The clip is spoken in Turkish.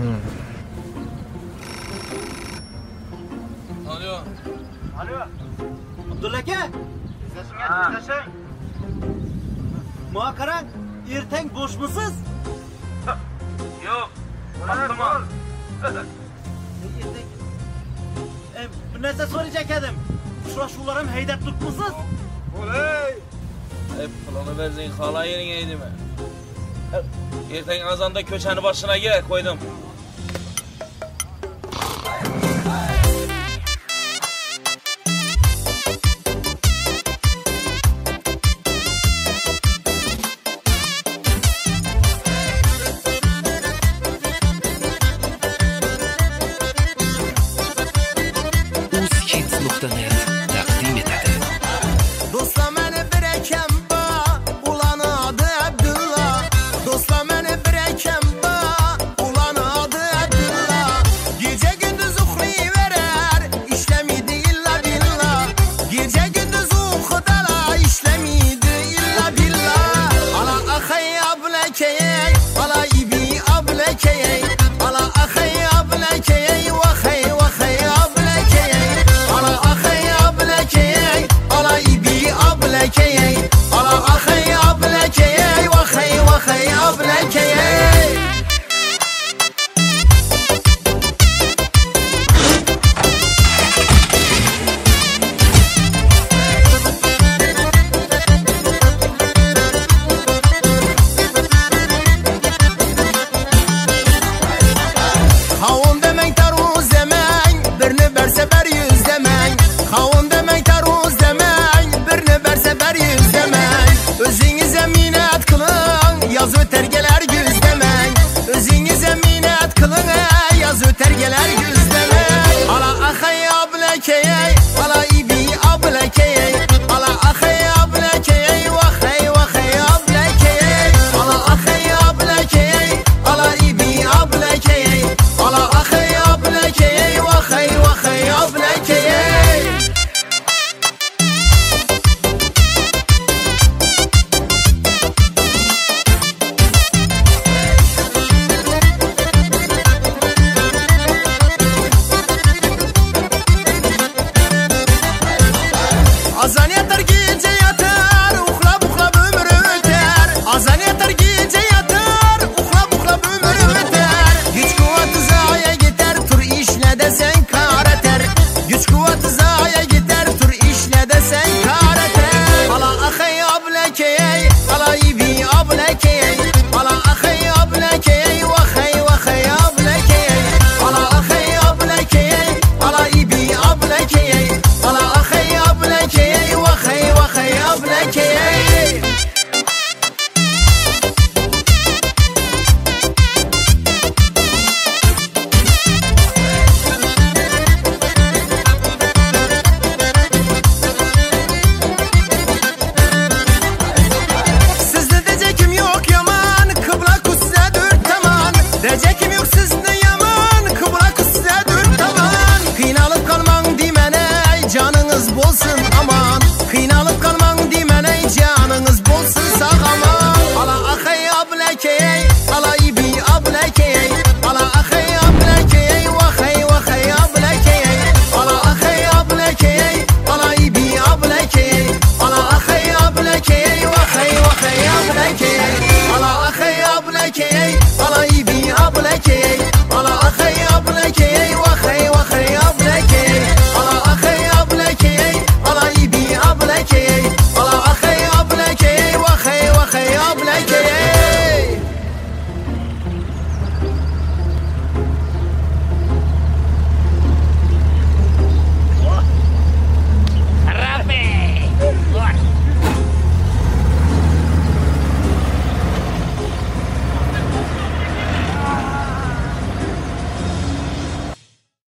Alo. Alo. Abdulla aka. Sesini desene. Muha qarang, ertang bo'shmisiz? Yo'q. Vaqtim Bir narsa so'rayajak edim. Uchrashuvlar ham haydab turibmisiz? Oley. Pulini bersang xola yering eydimi? Ertang azonda ko'chani boshiga qo'ydim. taqdim etadi. Do'stlar meni bir ekan ba, ularni adi Abdulla. Do'stlar meni bir ekan ba, ularni adi Abdulla. Gece gündüz uxlayverar, ishlamidi illa billah. Gece gündüz uxudalar, ishlamidi illa billah. Ala axay ablakay, ala ibi ablakay, ala axay ablakay, waxay waxay ablakay. Ala axay ablakay, ala ibi ablakay, ala axay ablakay, waxay waxay ablakay. Xavun demang tarvuz demang, birni bersa ber yuz demang. Xavun demang tarvuz demang, birni bersa ber yuz demang. O'zingiz minat qiling, yoz o'targalar yuz demang. O'zingiz minat qiling, yoz o'targalar yuz demang. Ala axay ablakay, ala ibi ablakay, ala axay ablakay, waxay waxay ablakay. Ala axay ablakay, ala ibi ablakay, ala axay ablakay, waxay waxay ablakay. Azan yatar gece yatar, uxlab uxlab ömür öter. Azan yatar gece yatar, uxlab uxlab ömür öter. Güç kuvveti zaya gider, tur işle desen kar eter. Güç kuvveti zaya gider, tur işle desen kar eter. Ala axay ablakay, ala ibi ablakay, ala axay ablakay, waxay waxay ablakay. Ala axay ablakay, ala ibi ablakay, ala axay ablakay, waxay waxay ablakay. Sizde decekim yok yaman, kıbla kutsize dört taman. Decekim yok sizde yaman, kıbla kutsize dört taman. Kıynalıp kalman dimene, canınız bolsun aman. Kıynalıp kalman dimene, canınız bolsun sağ aman. Ala axay ablakay, ala ibi ablakay, ala axay ablakay, waxay waxay ablakay. Ala axay ablakay, ala ibi ablakay, ala axay ablakay, waxay waxay ablakay.